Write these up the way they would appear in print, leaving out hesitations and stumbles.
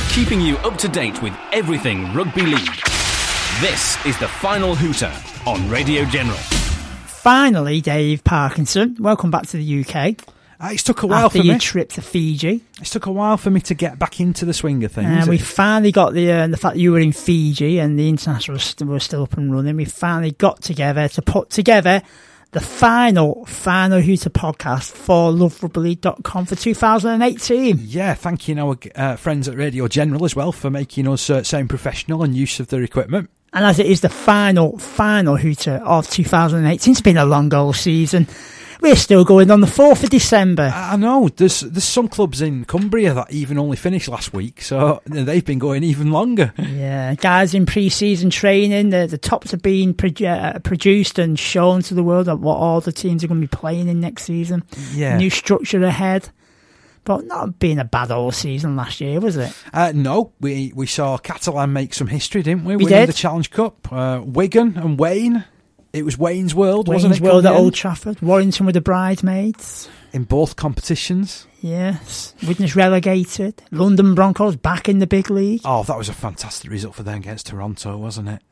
keeping you up to date with everything rugby league. This is the Final Hooter on Radio General. Finally, Dave Parkinson, welcome back to the UK. It's took a while after for me. your trip to Fiji. It's took a while for me to get back into the swing of things. And we finally got the fact that you were in Fiji and the international were still up and running. We finally got together to put together the final Hooter podcast for loverugbyleague.com for 2018. Yeah, thanking our friends at Radio General as well for making us sound professional and use of their equipment. And as it is the final Hooter of 2018, it's been a long old season. We're still going on the 4th of December. I know, there's some clubs in Cumbria that even only finished last week, so they've been going even longer. Yeah, guys in pre-season training, the tops are being produced and shown to the world of what all the teams are going to be playing in next season. Yeah. New structure ahead. But not being a bad old season last year, was it? No, we saw Catalan make some history, didn't we? We Winning did. the Challenge Cup. Wigan and Wayne. It was Wayne's World, wasn't it? Wayne's World at Old Trafford. Warrington with the bridesmaids. In both competitions. Yes. Widnes relegated. London Broncos back in the big league. Oh, that was a fantastic result for them against Toronto, wasn't it?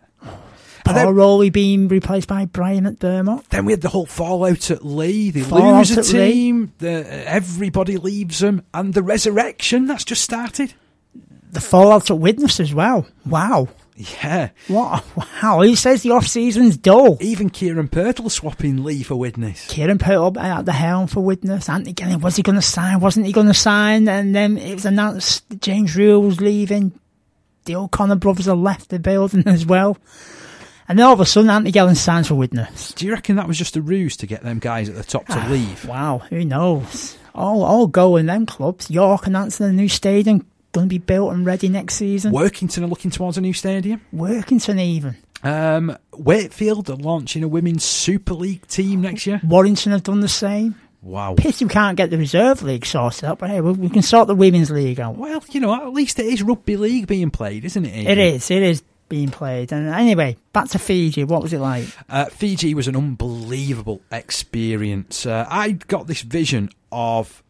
Paul Rowley being replaced by Brian McDermott. Then we had the whole fallout at Lee. They lose a team. Everybody leaves them. And the resurrection, that's just started. The fallout at Widnes as well. Wow. Yeah. What? Wow. He says the off-season's dull. Even Kieran Pirtle swapping Lee for Widnes. Kieran Pirtle at the helm for Widnes. Anthony Gillen, was he going to sign? Wasn't he going to sign? And then it was announced that James Rule was leaving. The O'Connor brothers have left the building as well. And then all of a sudden, Anthony Gillen signs for Widnes. Do you reckon that was just a ruse to get them guys at the top to leave? Wow. Who knows? All go in them clubs. York announcing a new stadium. Going to be built and ready next season. Workington are looking towards a new stadium. Workington even. Wakefield are launching a women's Super League team next year. Warrington have done the same. Wow. Pity we can't get the reserve league sorted out, but hey, we can sort the women's league out. Well, at least it is rugby league being played, isn't it, Adrian? It is being played. And anyway, back to Fiji. What was it like? Fiji was an unbelievable experience. I got this vision of,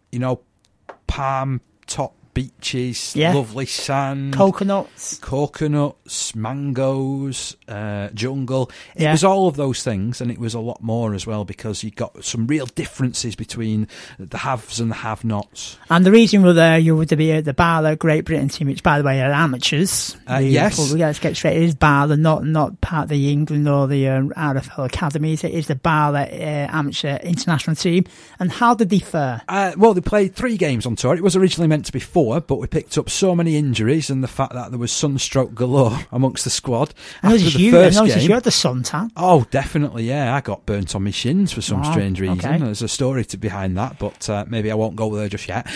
palm top beaches, lovely sand, coconuts, mangoes, jungle. It was all of those things, and it was a lot more as well, because you got some real differences between the haves and the have-nots. And the reason we're there, you were to be at the Bala Great Britain team, which, by the way, are amateurs. Yes. Let's get straight. It is Bala, not part of the England or the RFL academies. It is the Bala amateur international team. And how did they fare? Well, they played 3 games on tour. It was originally meant to be 4, but we picked up so many injuries and the fact that there was sunstroke galore amongst the squad after the first game. You had the suntan. Oh, definitely, yeah. I got burnt on my shins for some strange reason. Okay. There's a story behind that, but maybe I won't go there just yet.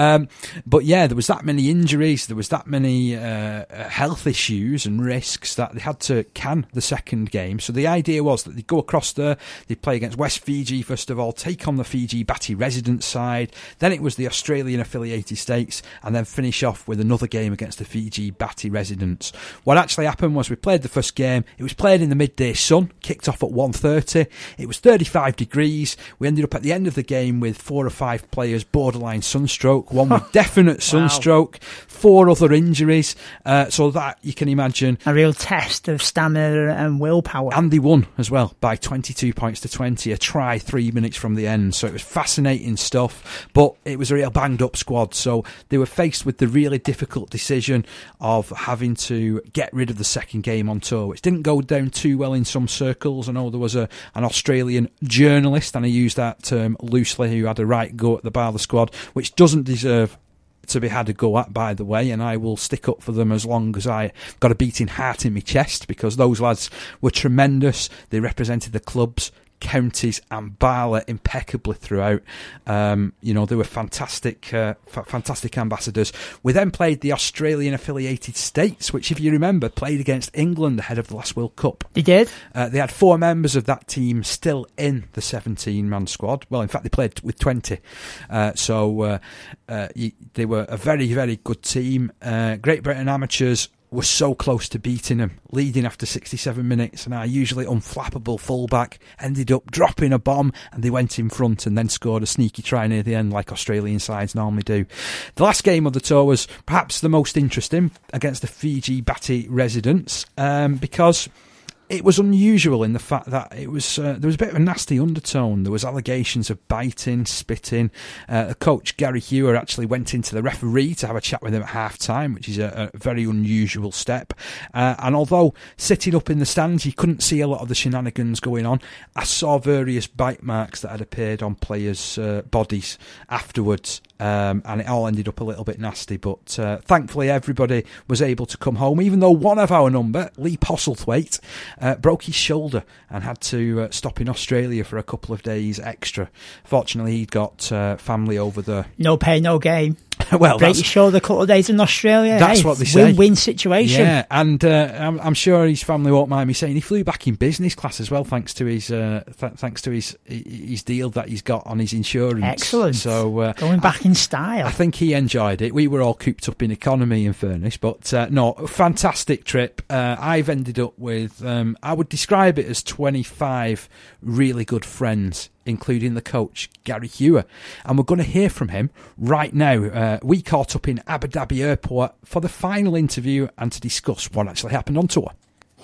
But yeah, there was that many injuries, there was that many health issues and risks that they had to can the second game. So the idea was that they'd go across there, they'd play against West Fiji first of all, take on the Fiji Bati resident side, then it was the Australian affiliated states, and then finish off with another game against the Fiji Bati residents. What actually happened was we played the first game. It was played in the midday sun, kicked off at 1:30. It was 35 degrees. We ended up at the end of the game with 4 or 5 players borderline sunstroke, one with definite sunstroke, 4 other injuries. So that, you can imagine, a real test of stamina and willpower. And they won as well by 22 points to 20, a try 3 minutes from the end. So it was fascinating stuff, but it was a real banged up squad. So they were faced with the really difficult decision of having to get rid of the second game on tour, which didn't go down too well in some circles. I know there was an Australian journalist, and I use that term loosely, who had a right go at the Bala squad, which doesn't deserve to be had a go at, by the way, and I will stick up for them as long as I got a beating heart in my chest, because those lads were tremendous. They represented the clubs, counties and Bala impeccably throughout. They were fantastic ambassadors. We then played the Australian affiliated states, which, if you remember, played against England ahead of the last World Cup. They did. They had 4 members of that team still in the 17-man squad. Well, in fact, they played with 20. They were a very, very good team. Great Britain amateurs were so close to beating them, leading after 67 minutes, and our usually unflappable fullback ended up dropping a bomb, and they went in front and then scored a sneaky try near the end like Australian sides normally do. The last game of the tour was perhaps the most interesting against the Fiji Bati residents, because it was unusual in the fact that it was there was a bit of a nasty undertone. There was allegations of biting, spitting. Coach Gary Hewer actually went into the referee to have a chat with him at half-time, which is a very unusual step. And although sitting up in the stands, you couldn't see a lot of the shenanigans going on, I saw various bite marks that had appeared on players' bodies afterwards. And it all ended up a little bit nasty, but thankfully everybody was able to come home, even though one of our number, Lee Postlethwaite, broke his shoulder and had to stop in Australia for a couple of days extra. Fortunately, he'd got family over there. No pay, no game. Well, break your shoulder a couple of days in Australia. That's what they say. Win-win situation. Yeah, and I'm sure his family won't mind me saying he flew back in business class as well, thanks to his deal that he's got on his insurance. Excellent. So going back in style. I think he enjoyed it. We were all cooped up in economy, in fairness, but no, fantastic trip. I've ended up with I would describe it as 25 really good friends, including the coach, Gary Hewer. And we're going to hear from him right now. We caught up in Abu Dhabi Airport for the final interview and to discuss what actually happened on tour.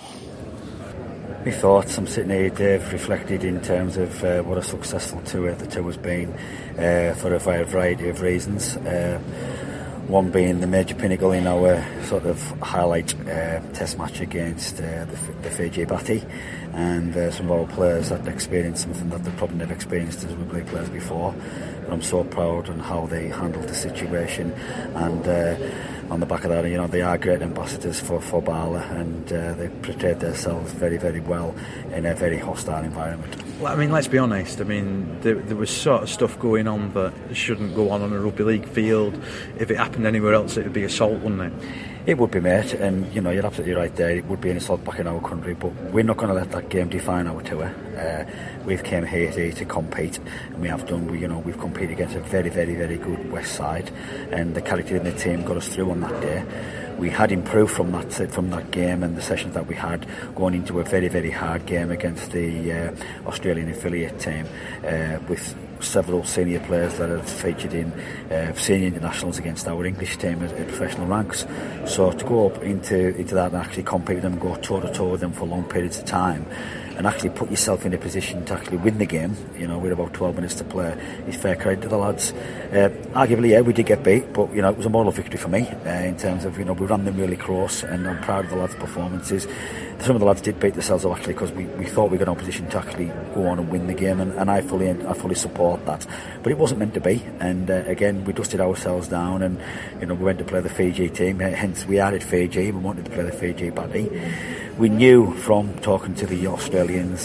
My thoughts, I'm sitting here, Dave, reflected in terms of what a successful tour the tour has been for a variety of reasons. One being the major pinnacle in our sort of highlight test match against the Fiji Bati, and some of our players had experienced something that they've probably never experienced as rugby players before. But I'm so proud on how they handled the situation, and on the back of that, you know, they are great ambassadors for Bala, and they portrayed themselves very, very well in a very hostile environment. Well, I mean, let's be honest. I mean, there was sort of stuff going on that shouldn't go on a rugby league field. If it happened anywhere else, it would be assault, wouldn't it? It would be, mate, and you know, you're absolutely right there. It would be an assault back in our country, but we're not going to let that game define our tour. We've came here to compete, and we have done. We've competed against a very, very, very good West Side, and the character in the team got us through on that day. We had improved from that game and the sessions that we had going into a very, very hard game against the Australian affiliate team with several senior players that have featured in senior internationals against our English team at professional ranks. So to go up into that and actually compete with them, go toe-to-toe with them for long periods of time, and actually put yourself in a position to actually win the game, you know, with about 12 minutes to play, is fair credit to the lads. Arguably, yeah, we did get beat, but, you know, it was a moral victory for me in terms of, you know, we ran them really close, and I'm proud of the lads' performances. Some of the lads did beat themselves up actually, because we thought we got in a position to actually go on and win the game, and I fully support that. But it wasn't meant to be, and again, we dusted ourselves down, and, you know, we went to play the Fiji team, hence we are at Fiji, we wanted to play the Fiji Bati. We knew from talking to the Australians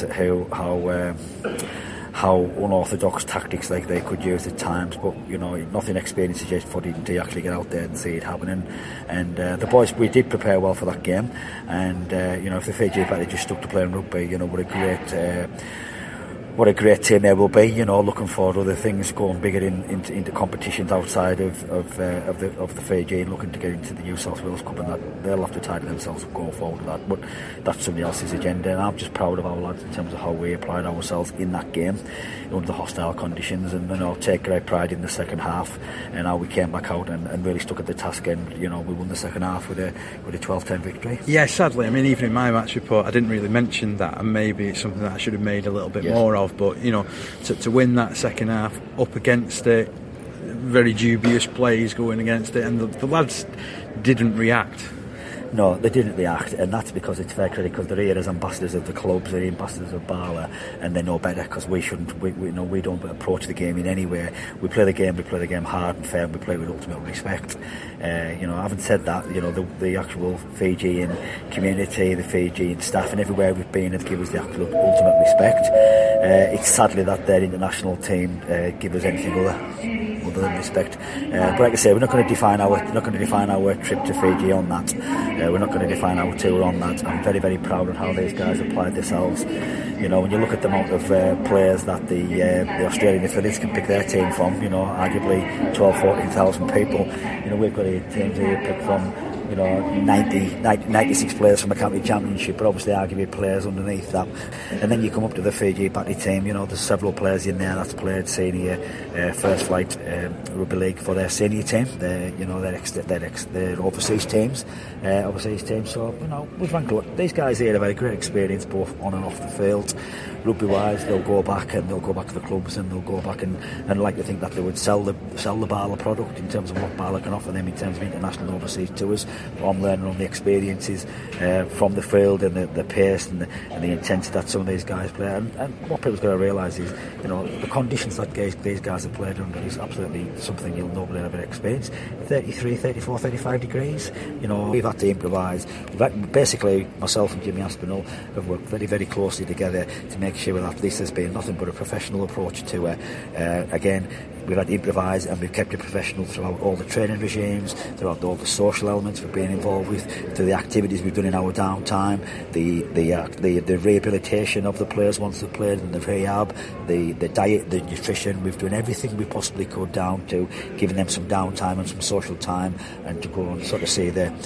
how unorthodox tactics like they could use at times, but, you know, nothing experiences yet for them to actually get out there and see it happening. And the boys, we did prepare well for that game, and you know, if the Fiji Bati just stuck to playing rugby, you know, what a great team there will be, you know, looking forward to other things, going bigger into competitions outside of the Fiji, and looking to get into the New South Wales Cup, and that they'll have to tidy themselves up going forward with that. But that's somebody else's agenda, and I'm just proud of our lads in terms of how we applied ourselves in that game under the hostile conditions, and, you know, take great pride in the second half and how we came back out and really stuck at the task, and, you know, we won the second half with a 12-10 victory. Yeah, sadly, I mean, even in my match report, I didn't really mention that, and maybe it's something that I should have made a little bit more of. But, you know, to win that second half up against it, very dubious plays going against it, and the lads didn't react. No, they didn't react, and that's because it's fair credit, because they're here as ambassadors of the clubs, they're ambassadors of Bala, and they know better, because we shouldn't. We don't approach the game in any way. We play the game hard and fair, and we play with ultimate respect. You know, having said that, you know, the actual Fijian community, the Fijian staff, and everywhere we've been have given us the absolute ultimate respect. It's sadly that their international team give us anything other than respect. But like I say, we're not going to define our trip to Fiji on that. We're not going to define our tour on that. I'm very, very proud of how these guys applied themselves. You know, when you look at the amount of players that the Australian affiliates can pick their team from, you know, arguably 12,000-14,000 people. You know, we've got teams here picked from 96 players from the county championship, but obviously arguably players underneath that. And then you come up to the Fiji Batty team, there's several players in there that's played senior first flight rugby league for their senior team, their overseas teams. So, we've ranked up. These guys here have had a great experience both on and off the field. Rugby wise, they'll go back to the clubs, and they'll go back and like to think that they would sell the Barla product in terms of what Barla can offer them in terms of international overseas tours. I'm learning on the experiences from the field and the pace and the intensity that some of these guys play. And what people's got to realise is, the conditions that these guys have played under is absolutely something you'll nobody ever experience. 33, 34, 35 degrees. We've had to improvise. Basically, myself and Jimmy Aspinall have worked very, very closely together to make sure that this has been nothing but a professional approach to it. Again, we've had to improvise, and we've kept it professional throughout all the training regimes, throughout all the social elements we've been involved with, to the activities we've done in our downtime, the rehabilitation of the players once they've played, and the rehab, the diet, the nutrition. We've done everything we possibly could down to giving them some downtime and some social time, and to go and sort of see the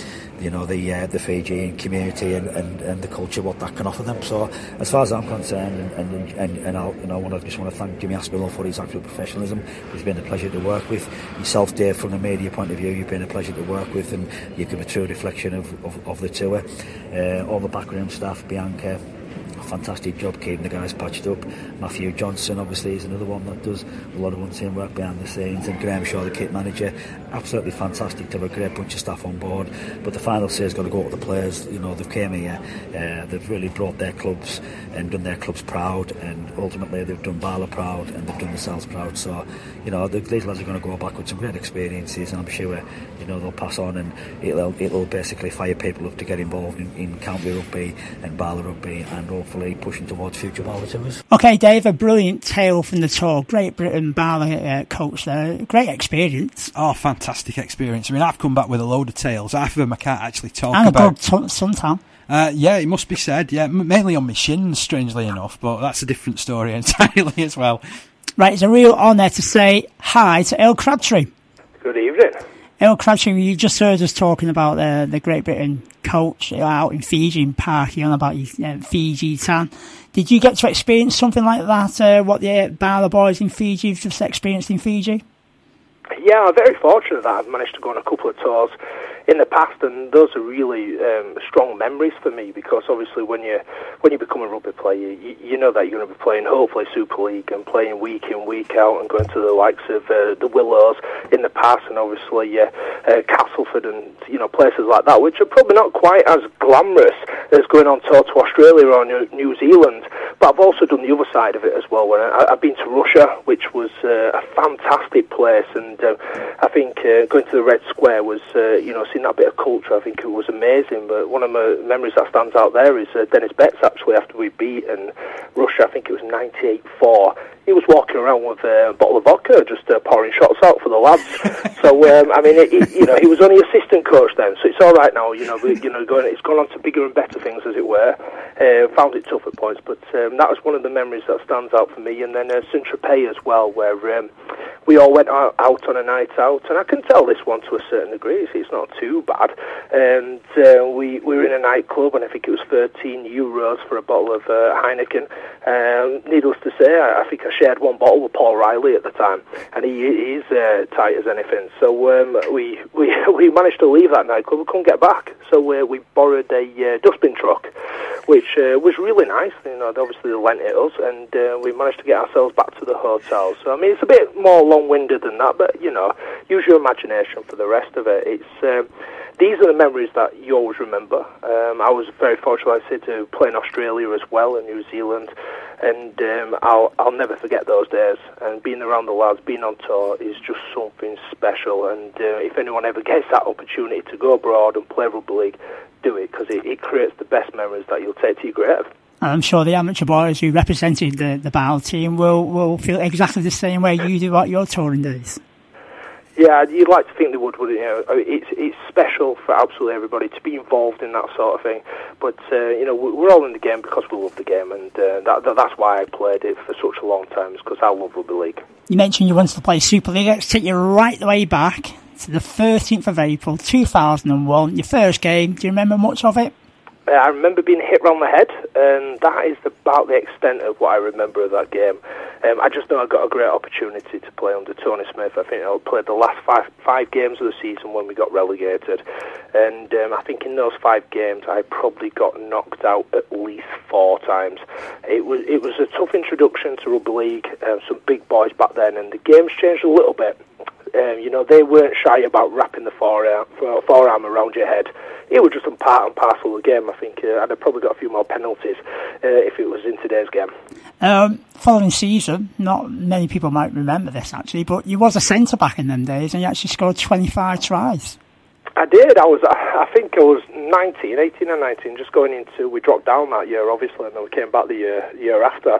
Fijian community and the culture, what that can offer them. So as far as I'm concerned, and I just want to thank Jimmy Aspinall for his actual professionalism. It's been a pleasure to work with. Yourself, Dave, from the media point of view, you've been a pleasure to work with, and you give a true reflection of the tour. All the backroom staff, Bianca, fantastic job keeping the guys patched up. Matthew Johnson obviously is another one that does a lot of unseen work behind the scenes, and Graham Shaw, the kit manager. Absolutely fantastic to have a great bunch of staff on board. But the final say has got to go to the players. They've came here, they've really brought their clubs and done their clubs proud, and ultimately they've done Barla proud, and they've done themselves proud. So these lads are going to go back with some great experiences, and I'm sure they'll pass on, and it'll basically fire people up to get involved in county rugby and Barla rugby, and hopefully pushing towards future Barla tours. Okay, Dave, a brilliant tale from the tour. Great Britain Barla coach there. Great experience. Oh, fantastic experience. I mean, I've come back with a load of tales. Half of them I can't actually talk and about. And a good suntan. Yeah, it must be said. Yeah, mainly on my shins, strangely enough, but that's a different story entirely as well. Right, it's a real honour to say hi to Earl Crabtree. Good evening. Earl Crabtree, you just heard us talking about the Great Britain coach out in Fiji, in Park, on about Fiji tan. Did you get to experience something like that, what the Barla boys in Fiji have just experienced in Fiji? Yeah, I'm very fortunate that I've managed to go on a couple of tours in the past, and those are really strong memories for me, because obviously when you become a rugby player, you know that you're going to be playing hopefully Super League and playing week in, week out, and going to the likes of the Willows in the past, and obviously Castleford and places like that, which are probably not quite as glamorous as going on tour to Australia or New Zealand. But I've also done the other side of it as well. When I've been to Russia, which was a fantastic place, and I think going to the Red Square was seeing that bit of culture, I think it was amazing. But one of my memories that stands out there is Dennis Betts, actually, after we beat Russia, I think it was 98-4. He was walking around with a bottle of vodka, just pouring shots out for the lads. So he was only assistant coach then, so it's all right now. It's gone on to bigger and better things, as it were. Found it tough at points, but that was one of the memories that stands out for me. And then Saint-Tropez as well, where we all went out on a night out, and I can tell this one to a certain degree. It's not too bad. And we were in a nightclub, and I think it was €13 for a bottle of Heineken. Needless to say, I think I shared one bottle with Paul Riley at the time, and he is tight as anything. So we managed to leave that nightclub. We couldn't get back, so we borrowed a dustbin truck, which was really nice. Obviously they lent it us, and we managed to get ourselves back to the hotel. So I mean, it's a bit more long-winded than that, but use your imagination for the rest of it. It's these are the memories that you always remember. I was very fortunate, like I said, to play in Australia as well, and New Zealand, and I'll never forget those days. And being around the lads, being on tour, is just something special. And if anyone ever gets that opportunity to go abroad and play rugby league, do it, because it creates the best memories that you'll take to your grave. I'm sure the amateur boys who represented the Barla team will feel exactly the same way you do at your touring days. Yeah, you'd like to think they would, wouldn't you? It's special for absolutely everybody to be involved in that sort of thing. But we're all in the game because we love the game, and that's why I played it for such a long time, because I love rugby league. You mentioned you wanted to play Super League. Let's take you right the way back to the 13th of April 2001, your first game. Do you remember much of it? I remember being hit round the head, and that is about the extent of what I remember of that game. I just know I got a great opportunity to play under Tony Smith. I think I played the last five games of the season when we got relegated, and I think in those 5 games I probably got knocked out at least 4 times. It was a tough introduction to rugby league, some big boys back then, and the game's changed a little bit. They weren't shy about wrapping the forearm around your head. It was just a part and parcel of the game. I think I'd have probably got a few more penalties if it was in today's game. Following season, not many people might remember this actually, but you was a centre-back in them days and you actually scored 25 tries. I did. I think I was 18 or 19, just going into, we dropped down that year obviously, and then we came back the year after.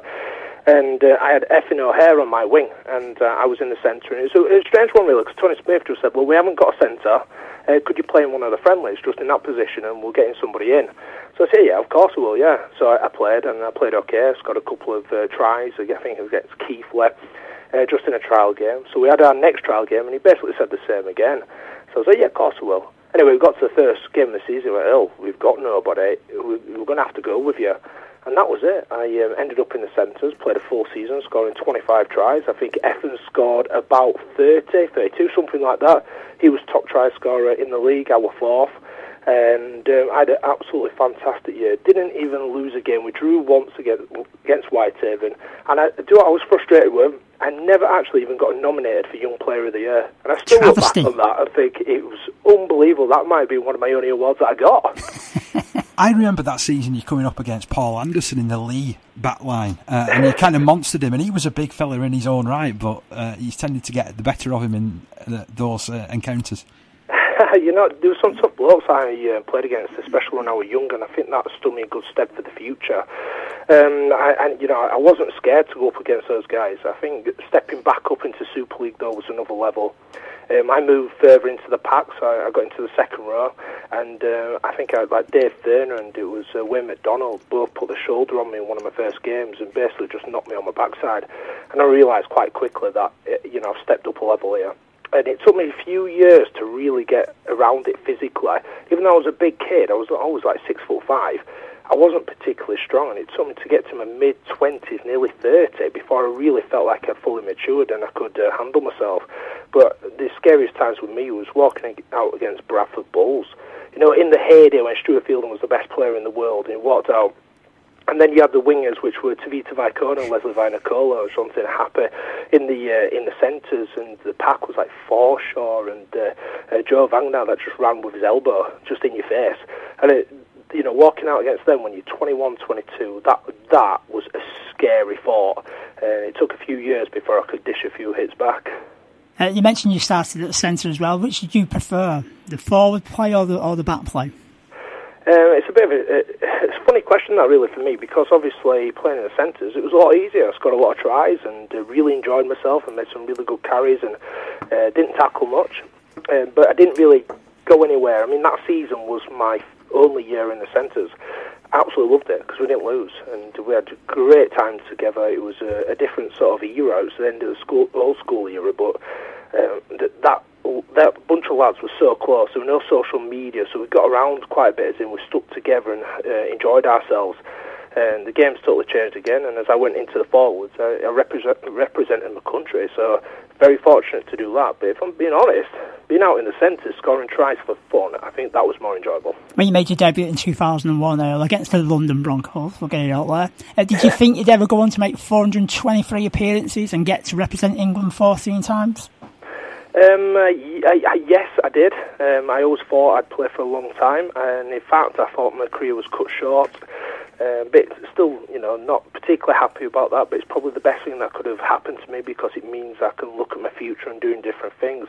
And I had Effin O'Hare on my wing, and I was in the centre. And it was a strange one, really, because Tony Smith just said, well, we haven't got a centre. Could you play in one of the friendlies, just in that position, and we'll get in somebody in? So I said, yeah, of course I will, yeah. So I played, and I played okay. Scored a couple of tries. I think it was against Keighley, just in a trial game. So we had our next trial game, and he basically said the same again. So I said, yeah, of course I will. Anyway, we got to the first game of the season. We went, we've got nobody. We're going to have to go with you. And that was it. I ended up in the centres, played a full season, scoring 25 tries. I think Effin scored about 32, something like that. He was top try scorer in the league, our 4th. And I had an absolutely fantastic year. Didn't even lose a game. We drew once against Whitehaven. And I was frustrated with him. I never actually even got nominated for Young Player of the Year. And I still look back on that and think it was unbelievable. That might be one of my only awards that I got. I remember that season you coming up against Paul Anderson in the Lee back line, and you kind of monstered him, and he was a big fella in his own right, but you tended to get the better of him in those encounters. There were some tough blokes I played against, especially when I was young, and I think that stood me in good stead for the future. I wasn't scared to go up against those guys. I think stepping back up into Super League, though, was another level. I moved further into the pack, so I got into the second row, and I think like Dave Thurner and it was Wayne McDonald both put the shoulder on me in one of my first games and basically just knocked me on my backside. And I realised quite quickly that I've stepped up a level here. And it took me a few years to really get around it physically. Even though I was a big kid, I was always like 6'5". I wasn't particularly strong, and it took me to get to my mid-20s, nearly 30, before I really felt like I'd fully matured and I could handle myself. But the scariest times with me was walking out against Bradford Bulls. In the heyday when Stuart Fielding was the best player in the world, and he walked out. And then you had the wingers, which were Tavita Vaikona and Leslie Vainicolo, or something happy in the centres, and the pack was like Forshaw and Joe Vangna that just ran with his elbow just in your face. And walking out against them when you're 21, 22, that was a scary thought. It took a few years before I could dish a few hits back. You mentioned you started at the centre as well. Which did you prefer, the forward play or the back play? It's a bit of it's a funny question that really for me, because obviously playing in the centres it was a lot easier. I scored a lot of tries and really enjoyed myself and made some really good carries and didn't tackle much, but I didn't really go anywhere. I mean, that season was my only year in the centres. Absolutely loved it because we didn't lose and we had a great time together. It was a different sort of era. It was the end of the old school era, but that bunch of lads was so close. There was no social media, so we got around quite a bit, as in we stuck together and enjoyed ourselves. And the game's totally changed again, and as I went into the forwards, I represented my country, so very fortunate to do that. But if I'm being honest, being out in the centre, scoring tries for fun, I think that was more enjoyable. When you made your debut in 2001 against the London Broncos, we'll get it out there, did you think you'd ever go on to make 423 appearances and get to represent England 14 times? Yes, I did. I always thought I'd play for a long time, and in fact I thought my career was cut short. But still, not particularly happy about that, but it's probably the best thing that could have happened to me because it means I can look at my future and doing different things.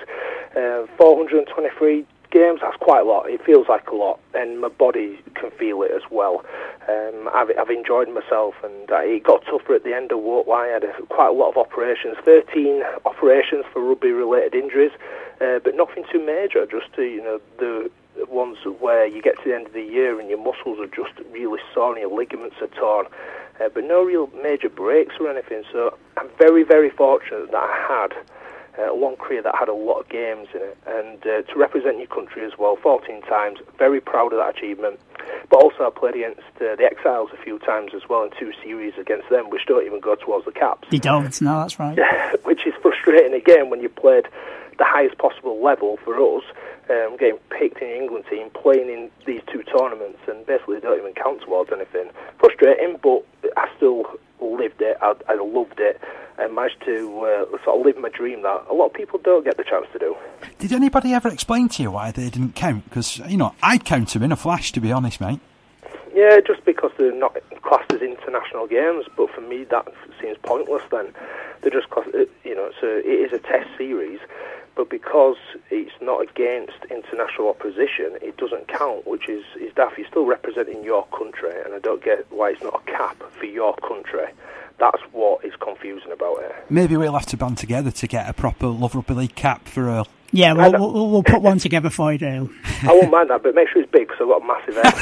423 games, that's quite a lot. It feels like a lot, and my body can feel it as well. I've enjoyed myself, and it got tougher at the end of what I had quite a lot of operations, 13 operations for rugby-related injuries, but nothing too major, just the ones where you get to the end of the year and your muscles are just really sore and your ligaments are torn, but no real major breaks or anything. So I'm very, very fortunate that I had a long career that had a lot of games in it, and to represent your country as well 14 times, very proud of that achievement. But also I played against the Exiles a few times as well in 2 series against them, which don't even go towards the caps. They don't, no, that's right. Which is frustrating again when you played the highest possible level for us, getting picked in the England team, playing in these 2 tournaments, and basically don't even count towards anything. Frustrating, but I still lived it, I loved it, and managed to sort of live my dream that a lot of people don't get the chance to do. Did anybody ever explain to you why they didn't count? Because, I'd count them in a flash, to be honest, mate. Yeah, just because they're not classed as international games, but for me that seems pointless then. They're just classed, it is a test series, but because it's not against international opposition, it doesn't count, which is daft. You're still representing your country, and I don't get why it's not a cap for your country. That's what is confusing about it. Maybe we'll have to band together to get a proper Love Rugby League cap for Earl. Yeah, we'll put one together for you, Dale. I won't mind that, but make sure it's big, because I've got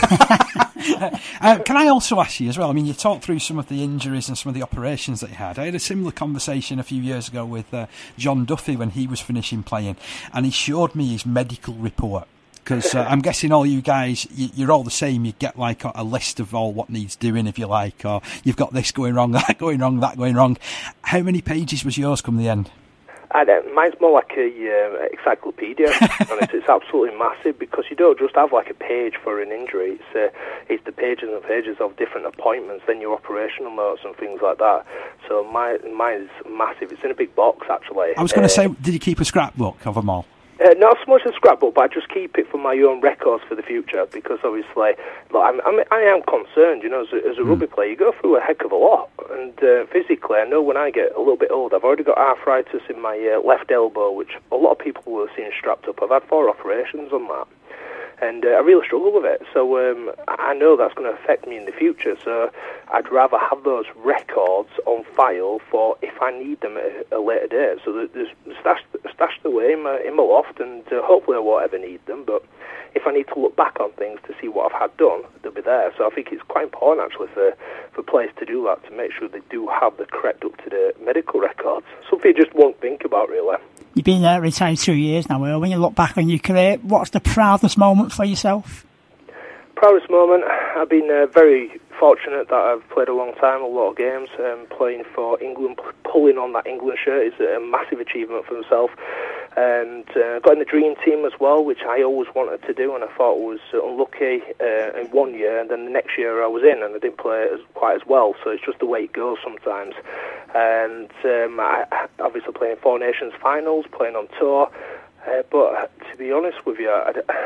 a massive head. Can I also ask you as well, I mean, you talked through some of the injuries and some of the operations that you had. I had a similar conversation a few years ago with John Duffy when he was finishing playing, and he showed me his medical report. Because I'm guessing all you guys, you're all the same. You get like a list of all what needs doing, if you like, or you've got this going wrong, that going wrong, that going wrong. How many pages was yours come the end? Mine's more like a encyclopedia. It's absolutely massive, because you don't just have like a page for an injury. It's the pages and pages of different appointments, then your operational notes and things like that. So mine's massive. It's in a big box, actually. I was going to say, did you keep a scrapbook of them all? Not so much a scrapbook, but I just keep it for my own records for the future, because obviously, I am concerned, as a rugby player, you go through a heck of a lot, and physically, I know when I get a little bit older, I've already got arthritis in my left elbow, which a lot of people will have seen strapped up. I've had 4 operations on that, and I really struggle with it, so I know that's going to affect me in the future, so I'd rather have those records on file for if I need them at a later date, so there's stashed away in my loft, and hopefully I won't ever need them, but if I need to look back on things to see what I've had done, they'll be there. So I think it's quite important, actually, for players to do that, to make sure they do have the correct up-to-date medical records, something you just won't think about, really. You've been retired 2 years now, Earl. When you look back on your career, what's the proudest moment for yourself? Proudest moment, I've been very fortunate that I've played a long time, a lot of games, playing for England, pulling on that England shirt is a massive achievement for myself, and got in the dream team as well, which I always wanted to do, and I thought was unlucky in 1 year, and then the next year I was in, and I didn't play quite as well, so it's just the way it goes sometimes. And I obviously playing 4 Nations finals, playing on tour, but to be honest with you,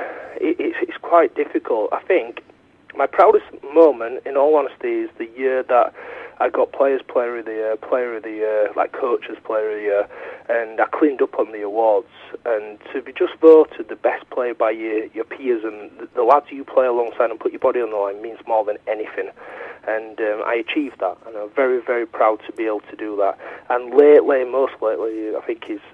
it's quite difficult. I think my proudest moment, in all honesty, is the year that I got Players Player of the Year, like Coaches Player of the Year, and I cleaned up on the awards. And to be just voted the best player by your peers and the lads you play alongside and put your body on the line means more than anything. And I achieved that, and I'm very, very proud to be able to do that. And most lately, I think is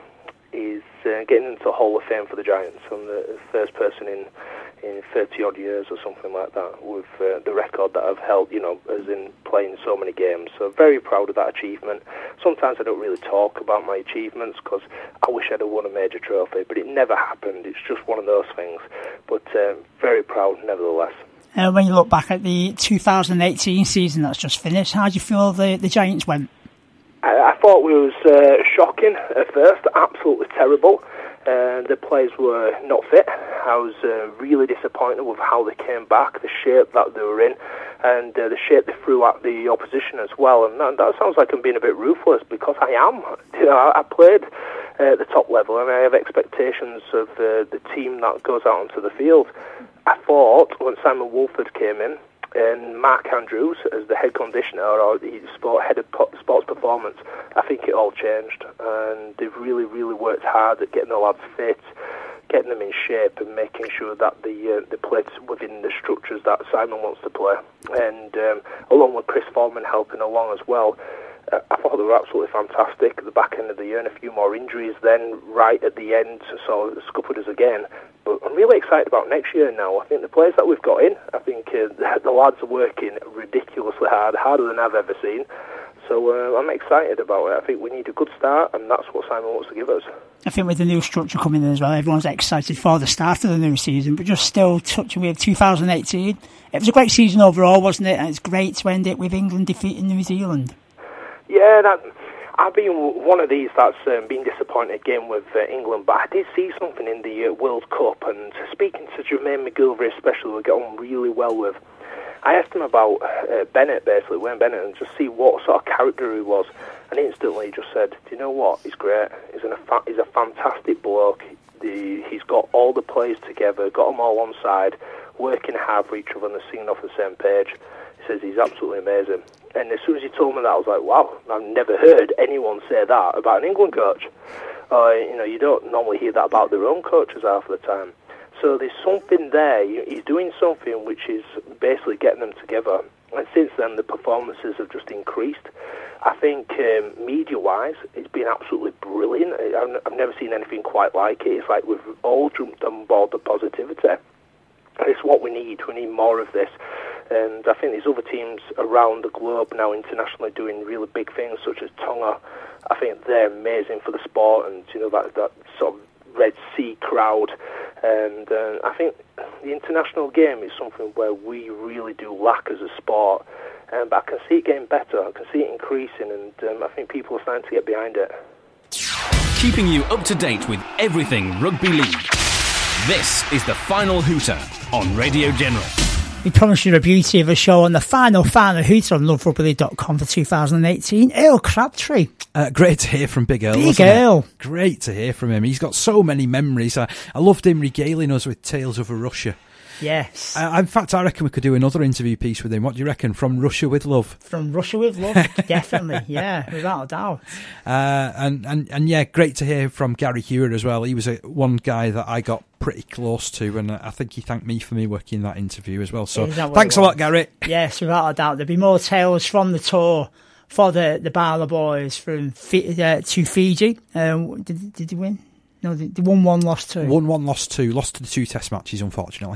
getting into the Hall of Fame for the Giants. I'm the first person in 30-odd years or something like that with the record that I've held, as in playing so many games. So very proud of that achievement. Sometimes I don't really talk about my achievements because I wish I'd have won a major trophy, but it never happened. It's just one of those things. But very proud nevertheless. When you look back at the 2018 season that's just finished, how do you feel the Giants went? I thought it was shocking at first, absolutely terrible. The players were not fit. I was really disappointed with how they came back, the shape that they were in, and the shape they threw at the opposition as well. And that sounds like I'm being a bit ruthless, because I am. I played at the top level, and I have expectations of the team that goes out onto the field. I thought when Simon Wolford came in, and Mark Andrews as the head conditioner, or the head of sports performance, I think it all changed, and they've really, really worked hard at getting the lads fit, getting them in shape, and making sure that they play within the structures that Simon wants to play. And along with Chris Foreman helping along as well, I thought they were absolutely fantastic at the back end of the year, and a few more injuries then right at the end, so scuppered us again. But I'm really excited about next year now. I think the players that we've got in, I think the lads are working ridiculously hard, harder than I've ever seen. So I'm excited about it. I think we need a good start, and that's what Simon wants to give us. I think with the new structure coming in as well, everyone's excited for the start of the new season, but just still touching with 2018. It was a great season overall, wasn't it? And it's great to end it with England defeating New Zealand. Yeah, I've been one of these that's been disappointed again with England, but I did see something in the World Cup, and speaking to Jermaine McGilvray especially, we get on really well with. I asked him about Bennett, basically, Wayne Bennett, and just see what sort of character he was, and instantly he just said, do you know what, he's great, he's a fantastic bloke, he's got all the players together, got them all on side, working hard for each other and they're singing off the same page. He says he's absolutely amazing. And as soon as he told me that, I was like, wow, I've never heard anyone say that about an England coach. You don't normally hear that about their own coaches half the time. So there's something there. He's doing something which is basically getting them together. And since then, the performances have just increased. I think media-wise, it's been absolutely brilliant. I've never seen anything quite like it. It's like we've all jumped on board the positivity. And it's what we need. We need more of this. And I think there's other teams around the globe now internationally doing really big things, such as Tonga. I think they're amazing for the sport, and that sort of Red Sea crowd. And I think the international game is something where we really do lack as a sport. But I can see it getting better. I can see it increasing, and I think people are starting to get behind it. Keeping you up to date with everything rugby league. This is the Final Hooter on Radio General. We promised you the beauty of a show on the final Hooter on loverugbyleague.com for 2018. Earl Crabtree. Great to hear from Big Earl. Big Earl. Great to hear from him. He's got so many memories. I loved him regaling us with tales of Russia. Yes. In fact, I reckon we could do another interview piece with him. What do you reckon? From Russia with Love. From Russia with Love, definitely. Yeah, without a doubt. And yeah, great to hear from Gary Hewer as well. He was one guy that I got pretty close to, and I think he thanked me for me working that interview as well. So thanks a lot, Gary. Yes, without a doubt. There'll be more tales from the tour for the Barla boys to Fiji. Did he win? No, they won 1, lost 2. 1-1, lost 2. Lost to the 2 test we unfortunately.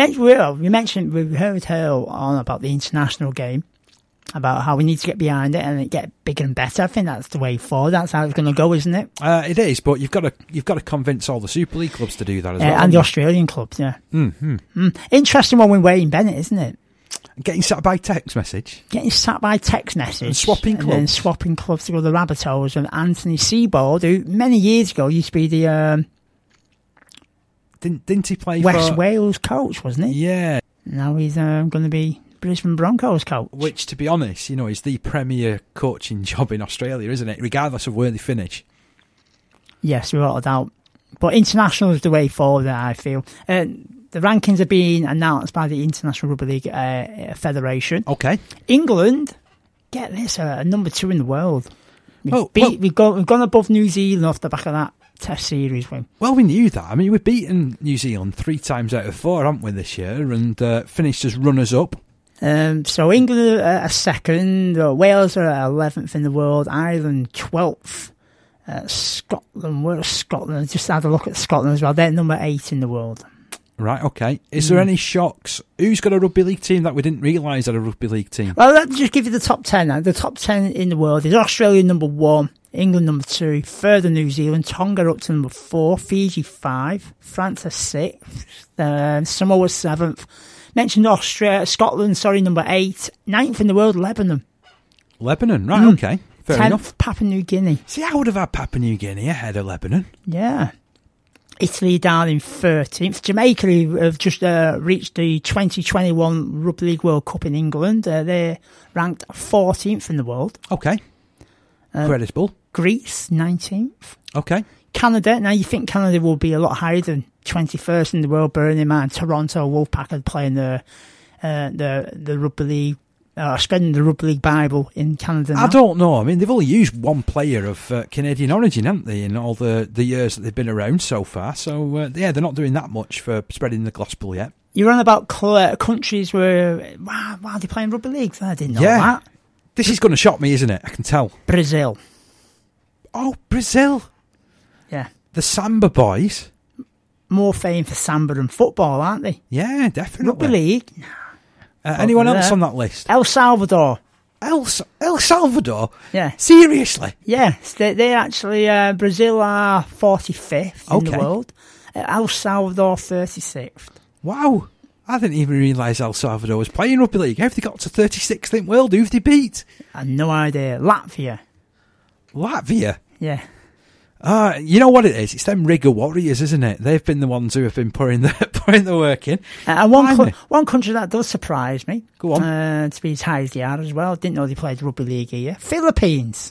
We heard Earl on about the international game, about how we need to get behind it and it get bigger and better. I think that's the way forward. That's how it's going to go, isn't it? It is, but you've got to convince all the Super League clubs to do that as well. And the Australian clubs, yeah. Mm-hmm. Interesting one with Wayne Bennett, isn't it? Getting sat by text message. And swapping clubs. And then swapping clubs to go to the Rabbitohs. And Anthony Seabold, who many years ago used to be the... Didn't he play West Wales coach, wasn't he? Yeah. Now he's going to be Brisbane Broncos coach. Which, to be honest, is the premier coaching job in Australia, isn't it? Regardless of where they finish. Yes, without a doubt. But international is the way forward, I feel. The rankings are being announced by the International Rugby League Federation. Okay. England, get this, number 2 in the world. We've gone above New Zealand off the back of that Test series win. Well, we knew that. I mean, we've beaten New Zealand 3 times out of 4, haven't we, this year, and finished as runners-up. So England are 2nd, Wales are 11th in the world, Ireland 12th. Scotland, where's Scotland? Just had a look at Scotland as well. They're number 8 in the world. Right, okay. Is there any shocks? Who's got a rugby league team that we didn't realise had a rugby league team? Well, let's just give you the top 10 now. The top 10 in the world is Australia number 1, England number 2, further New Zealand, Tonga up to number 4, Fiji 5, France are 6th, Samoa 7th. Mentioned Scotland, number 8, 9th in the world, Lebanon. Lebanon, right, okay. Fair 10th, enough. Papua New Guinea. See, I would have had Papua New Guinea ahead of Lebanon. Yeah. Italy down in 13th. Jamaica have just reached the 2021 Rugby League World Cup in England. They're ranked 14th in the world. Okay. Creditable. Greece, 19th. Okay. Canada. Now, you think Canada will be a lot higher than 21st in the world, bearing in mind Toronto Wolfpack are playing the Rugby League, spreading the Rugby League Bible in Canada now. I don't know. I mean, they've only used one player of Canadian origin, haven't they, in all the years that they've been around so far. So, they're not doing that much for spreading the gospel yet. You're on about countries where, wow, they're playing Rugby League. I didn't know that. This is going to shock me, isn't it? I can tell. Brazil. Oh, Brazil. Yeah. The Samba boys. More fame for Samba than football, aren't they? Yeah, definitely. Rugby League. Anyone else on that list? El Salvador. El Salvador? Yeah. Seriously? Yes, they actually, Brazil are 45th in the world. El Salvador 36th. Wow. I didn't even realise El Salvador was playing rugby league. How have they got to 36th in the world? Who have they beat? I had no idea. Latvia. Yeah. You know what it is? It's them Rigger Warriors, isn't it? They've been the ones who have been putting the work in. And one country that does surprise me. Go on. To be as high as they are as well. Didn't know they played rugby league here. Philippines.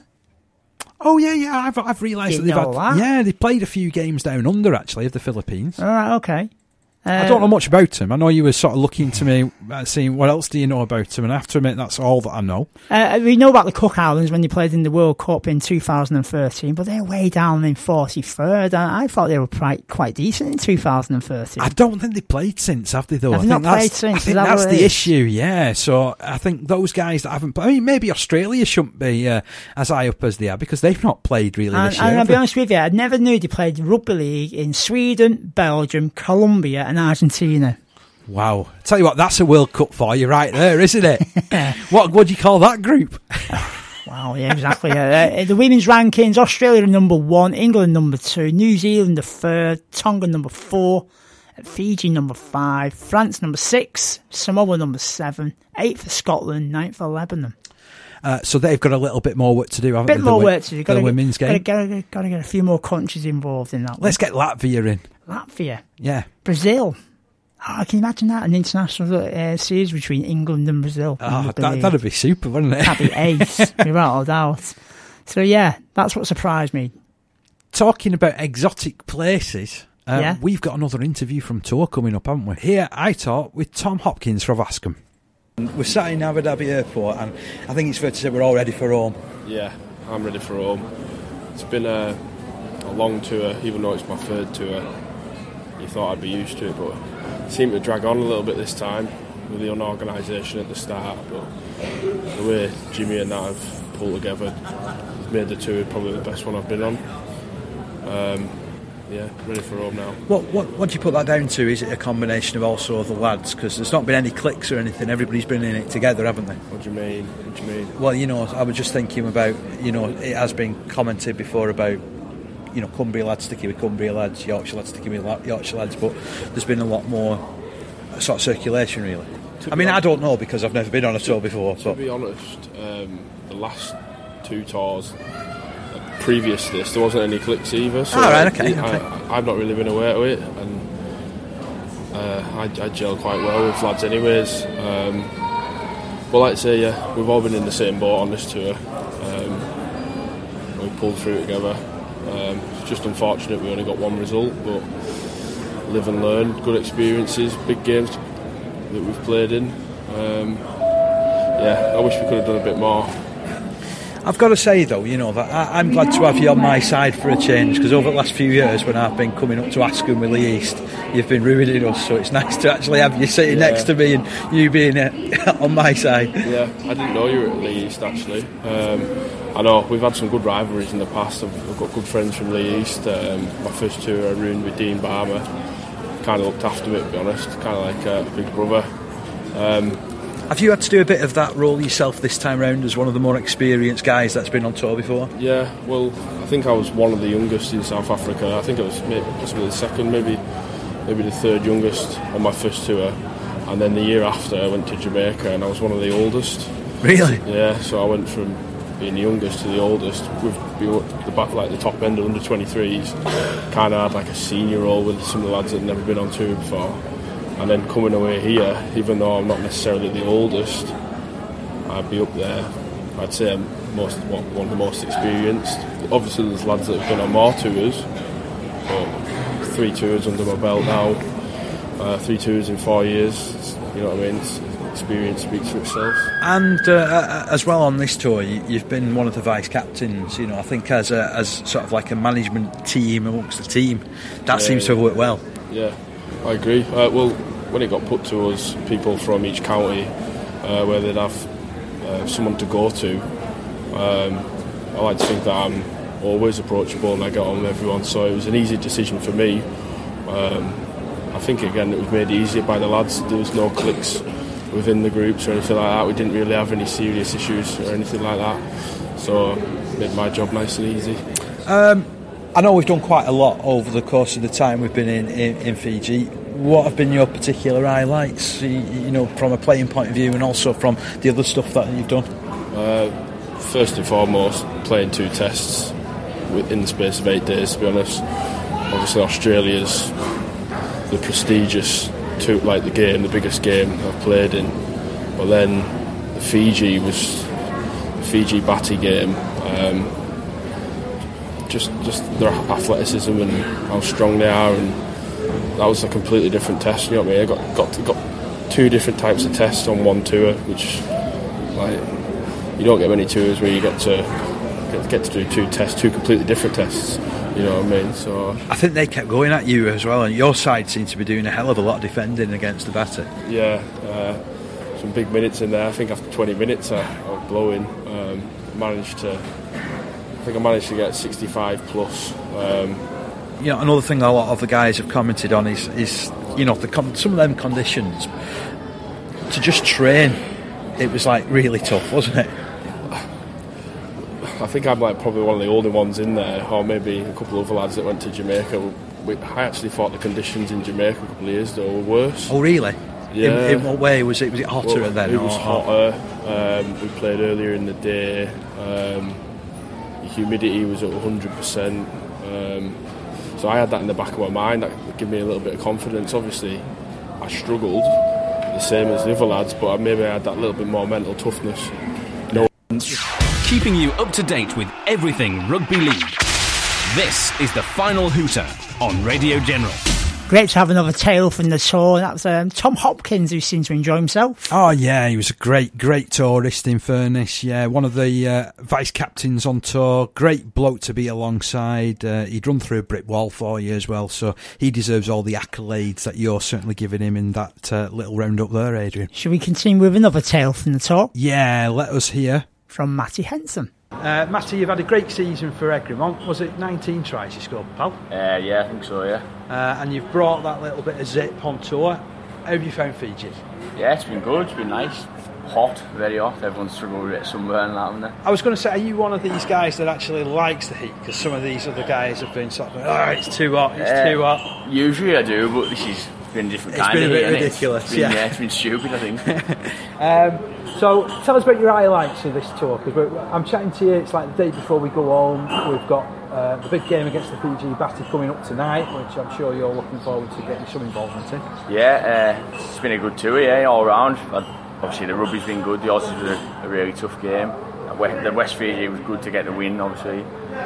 Oh yeah. I've realised that they played a few games down under actually of the Philippines. All right, okay. I don't know much about him. I know you were sort of looking to me, seeing what else do you know about him, and I have to admit that's all that I know. We know about the Cook Islands when they played in the World Cup in 2013, but they're way down in 43rd. I thought they were quite decent in 2013. I don't think they played since, have they, though? Have they not played since? I think that's the issue, yeah. So I think those guys that haven't played, I mean, maybe Australia shouldn't be as high up as they are, because they've not played really this year. And I'll be honest with you, I never knew they played rugby league in Sweden, Belgium, Colombia and Argentina. Wow. Tell you what, that's a World Cup for you right there, isn't it? What do you call that group? Wow, yeah, exactly. The women's rankings, Australia are number 1, England number 2, New Zealand the 3rd, Tonga number 4, Fiji number 5, France number 6, Samoa number 7, 8th for Scotland, 9th for Lebanon. So they've got a little bit more work to do, haven't they? Work to do. The women's game. Got to get a few more countries involved in that. Let's get Latvia in. Latvia. Yeah. Brazil. Oh, can you imagine that? An international series between England and Brazil. Oh, that'd be super, wouldn't it? That'd be ace, without a doubt. So, yeah, that's what surprised me. Talking about exotic places, we've got another interview from tour coming up, haven't we? Here, I talk with Tom Hopkins from Askham. We're sat in Abu Dhabi Airport, and I think it's fair to say we're all ready for home. Yeah, I'm ready for home. It's been a long tour, even though it's my 3rd tour. You thought I'd be used to it, but it seemed to drag on a little bit this time with the unorganisation at the start. But the way Jimmy and that have pulled together has made the tour probably the best one I've been on. Ready for home now. What do you put that down to? Is it a combination of also the lads? Because there's not been any cliques or anything. Everybody's been in it together, haven't they? What do you mean? Well, I was just thinking about, it has been commented before about, Cumbria lads sticking with Cumbria lads, Yorkshire lads sticking with Yorkshire lads, but there's been a lot more sort of circulation, really. I don't know because I've never been on a tour before. To be honest, the last 2 tours previous to this, there wasn't any cliques either. So I've not really been aware of it, and I gel quite well with lads anyways. But like I say, we've all been in the same boat on this tour. We pulled through together. It's just unfortunate we only got one result, but live and learn, good experiences, big games that we've played in. I wish we could have done a bit more. I've got to say though, that I'm glad to have you on my side for a change, because over the last few years when I've been coming up to Askham with Lee East, you've been ruining us, so it's nice to actually have you sitting next to me and you being on my side. Yeah, I didn't know you were at Lee East actually. I know we've had some good rivalries in the past. I've got good friends from Lee East. My first tour I ruined with Dean Barber. Kind of looked after me, to be honest, kind of like a big brother. Have you had to do a bit of that role yourself this time round as one of the more experienced guys that's been on tour before? Yeah, well, I think I was one of the youngest in South Africa. I think it was possibly the second, maybe the 3rd youngest on my first tour. And then the year after I went to Jamaica and I was one of the oldest. Really? Yeah, so I went from being the youngest to the oldest with the back, like the top end of under 23s. Kind of had like a senior role with some of the lads that had never been on tour before. And then coming away here, even though I'm not necessarily the oldest, I'd be up there. I'd say I'm one of the most experienced. Obviously there's lads that have been on more tours, but 3 tours under my belt now, 3 tours in 4 years, you know what I mean? Experience speaks for itself. And as well on this tour, you've been one of the vice captains. I think as sort of like a management team amongst the team, that seems to have worked well. Yeah, I agree. Well, when it got put to us, people from each county, where they'd have someone to go to, I like to think that I'm always approachable and I get on with everyone. So it was an easy decision for me. I think again it was made easier by the lads. There was no cliques within the groups or anything like that. We didn't really have any serious issues or anything like that, so made my job nice and easy. I know we've done quite a lot over the course of the time we've been in Fiji. What have been your particular highlights, you know, from a playing point of view and also from the other stuff that you've done? First and foremost, playing 2 tests in the space of 8 days, to be honest. Obviously Australia's the prestigious, the biggest game I've played in. But then the Fiji Bati game, just their athleticism and how strong they are, and that was a completely different test. You know what I mean? I got 2 different types of tests on one tour, which you don't get many tours where you get to do 2 tests, 2 completely different tests. You know what I mean? So I think they kept going at you as well, and your side seemed to be doing a hell of a lot of defending against the Bati. Yeah, some big minutes in there. I think after 20 minutes I was blowing. I managed to get 65 plus. You know, another thing a lot of the guys have commented on is you know, some of them conditions to just train. It was really tough, wasn't it? I think I'm probably one of the older ones in there, or maybe a couple of other lads that went to Jamaica. I actually thought the conditions in Jamaica a couple of years ago were worse. Oh, really? Yeah. In what way? Was it hotter then? It was hotter. We played earlier in the day. The humidity was at 100%. So I had that in the back of my mind. That gave me a little bit of confidence. Obviously, I struggled the same as the other lads, but maybe I had that little bit more mental toughness. Keeping you up to date with everything rugby league. This is the Final Hooter on Radio General. Great to have another tale from the tour. That was Tom Hopkins, who seemed to enjoy himself. Oh yeah, he was a great tourist in Furness. Yeah, one of the vice captains on tour. Great bloke to be alongside. He'd run through a brick wall for you as well, so he deserves all the accolades that you're certainly giving him in that little round up there, Adrian. Should we continue with another tale from the tour? Yeah, let us hear. From Matty Henson. Matty, you've had a great season for Egremont. Was it 19 tries you scored, pal? Yeah, I think so, yeah. And you've brought that little bit of zip on tour. How have you found Fiji? Yeah, it's been good, it's been nice. Hot, very hot. Everyone's struggled with it somewhere and that, haven't they? I was going to say, are you one of these guys that actually likes the heat? Because some of these other guys have been sort of, it's too hot, it's too hot. Usually I do, but this has been a different kind of heat. It's been a bit ridiculous, yeah. It's been stupid, I think. So tell us about your highlights of this tour, because I'm chatting to you, it's like the day before we go home. We've got the big game against the Fiji Bati coming up tonight, which I'm sure you're looking forward to getting some involvement in. Yeah, it's been a good tour, yeah, all round. Obviously the rugby's been good, the Aussies was a really tough game. The West Fiji was good to get the win, obviously.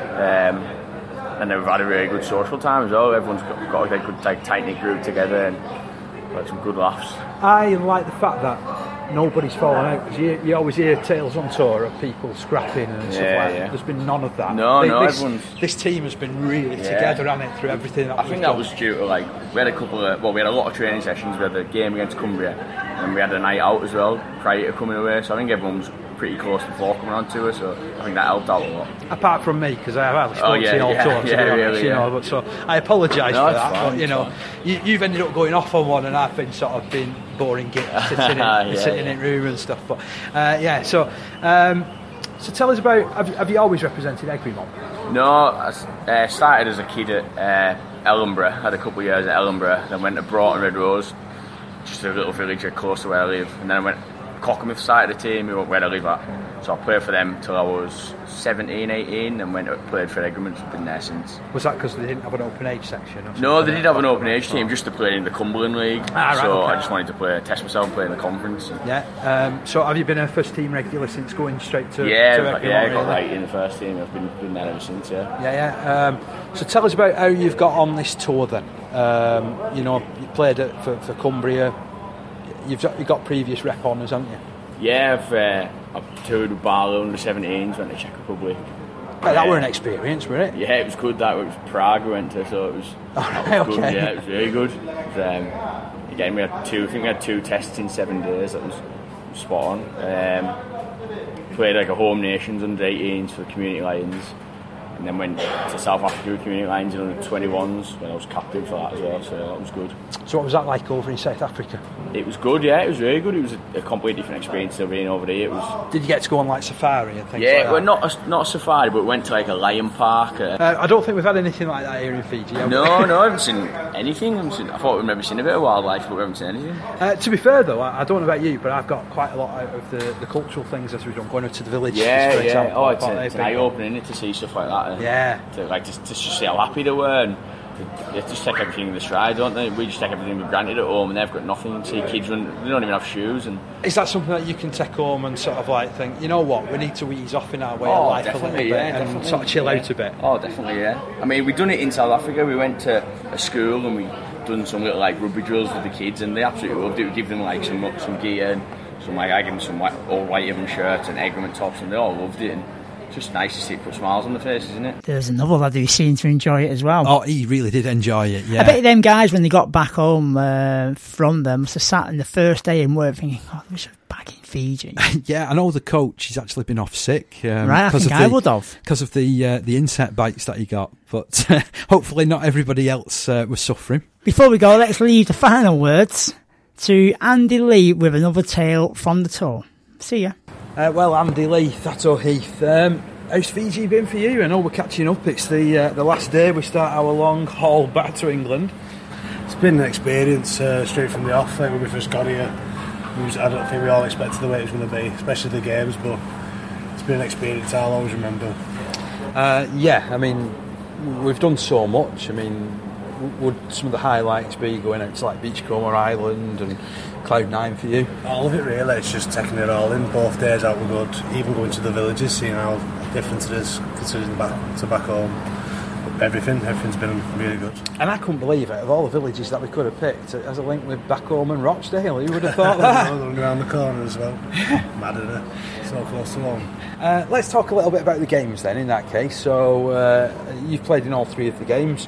And then we've had a really good social time as well. Everyone's got a good tight-knit group together and had some good laughs. I like the fact that nobody's fallen out, because you always hear tales on tour of people scrapping and stuff like that. There's been none of that. This team has been really together, hasn't it, through everything that I think that was due to we had a lot of training sessions. We had the game against Cumbria and we had a night out as well prior to coming away, so I think everyone was pretty close before coming on to us, so I think that helped out a lot. Apart from me, because I have spoken to you all tour, to be honest, you know, but so I apologise for that, but you know, you've ended up going off on one and I've been sort of been boring git sitting in room and stuff, but so tell us about, have you always represented Egremont? No, I started as a kid at Ellenborough, had a couple of years at Ellenborough, then went to Broughton Red Rose, just a little village close to where I live, and then I went Cockermouth started the team, where I live at. So I played for them till I was 17, 18, and played for Egremont. I've been there since. Was that because they didn't have an open age section? No, they did have an open age team just to play in the Cumberland League. I just wanted to test myself and play in the conference. Yeah. So have you been a first team regular since going straight to Egremont? Yeah, I got right in the first team. I've been there ever since. Yeah. So tell us about how you've got on this tour then. You know, you played for Cumbria. You've got previous rep honours, haven't you? Yeah, I've toured with Barlow under 17s, went to Czech Republic. That were an experience, wasn't it? Yeah, it was good. That was Prague I went to, so it was, good. Yeah, it was really good. Again, we had two tests in 7 days. That was spot on. Played like a home nations under 18s for the Community Lions. and then went to South Africa with Community Lions in under 21s when I was captain for that as well, so that was good. So what was that like over in South Africa? It was good, yeah, it was really good. It was a completely different experience to being over here. It was. Did you get to go on like safari and things like that? Yeah, well, not a safari, but we went to like a lion park. I don't think we've had anything like that here in Fiji. No, I haven't seen anything. I thought we'd maybe seen a bit of wildlife, but we haven't seen anything. To be fair though, I don't know about you, but I've got quite a lot out of the cultural things as we've done, going to the village. Yeah, for example. Oh, it's an eye-opening to see stuff like that. Yeah. To see how happy they were. And they just take everything in the stride, don't they? We just take everything for granted at home, and they've got nothing. See kids run, they don't even have shoes. And is that something that you can take home and sort of like think, you know what, we need to ease off in our way of life a little bit and sort of chill out a bit? Oh, definitely, yeah. I mean, we've done it in South Africa. We went to a school and we done some little like rugby drills with the kids, and they absolutely loved it. We give them like some gear and some like I give them some like all white of them shirts and Egremont tops, and they all loved it. And just nice to see it put smiles on the faces, isn't it? There's another lad who seemed to enjoy it as well. Oh, he really did enjoy it, yeah. I bet them guys, when they got back home from them, must have sat in the first day in work thinking, oh, we should back in Fiji. Yeah, I know the coach, he's actually been off sick. Right, I think I would have. Because of the insect bites that he got. But hopefully not everybody else was suffering. Before we go, let's leave the final words to Andy Lee with another tale from the tour. See ya. Well, Andy Lee, Thato Heath. How's Fiji been for you? I know we're catching up. It's the last day we start our long haul back to England. It's been an experience straight from the off. Like when we first got here, I don't think we all expected the way it was going to be, especially the games. But it's been an experience I'll always remember. Yeah, I mean, we've done so much. I mean, would some of the highlights be going out to like Beachcomber Island and Cloud9 for you? All of it really, it's just taking it all in. Both days out were good, even going to the villages, seeing how different it is considering back home. Everything's been really good. And I couldn't believe it, of all the villages that we could have picked, it has a link with back home and Rochdale. Who would have thought that? They're around the corner as well. Mad at it, so close to home. Let's talk a little bit about the games then in that case. So you've played in all three of the games.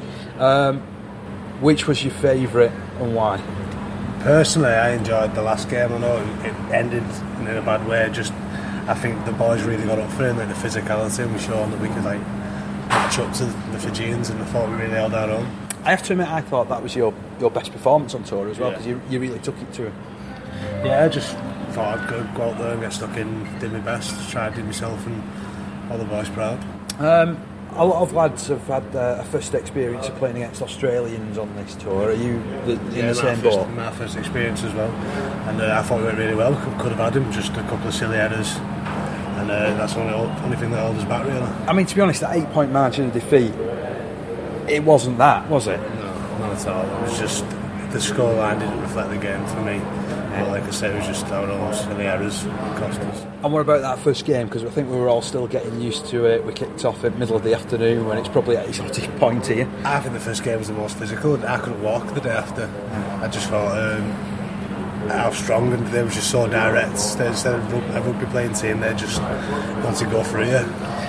Which was your favourite and why? Personally, I enjoyed the last game. I know it ended in a bad way. Just, I think the boys really got up for it, like the physicality, and we showed that we could like match up to the Fijians, and I thought we really held our own. I have to admit, I thought that was your best performance on tour as well, because you really took it to him. Yeah, I just thought I'd go out there and get stuck in, did my best, try to do myself and all the boys proud. A lot of lads have had a first experience of playing against Australians on this tour. Are you in the same boat? My first experience as well, and I thought it went really well. Could have had him, just a couple of silly errors, and that's the only thing that held us back really. I mean, to be honest, that 8-point margin of defeat, it wasn't that, was it? No, not at all. It was just the scoreline didn't reflect the game for me. But like I said, it was just our own silly errors that cost us. And what about that first game? Because I think we were all still getting used to it. We kicked off in the middle of the afternoon when it's probably at its hottest point here. I think the first game was the most physical. I couldn't walk the day after. I just felt how strong, and they were just so direct. Instead of a rugby playing team, they just wanted to go for it.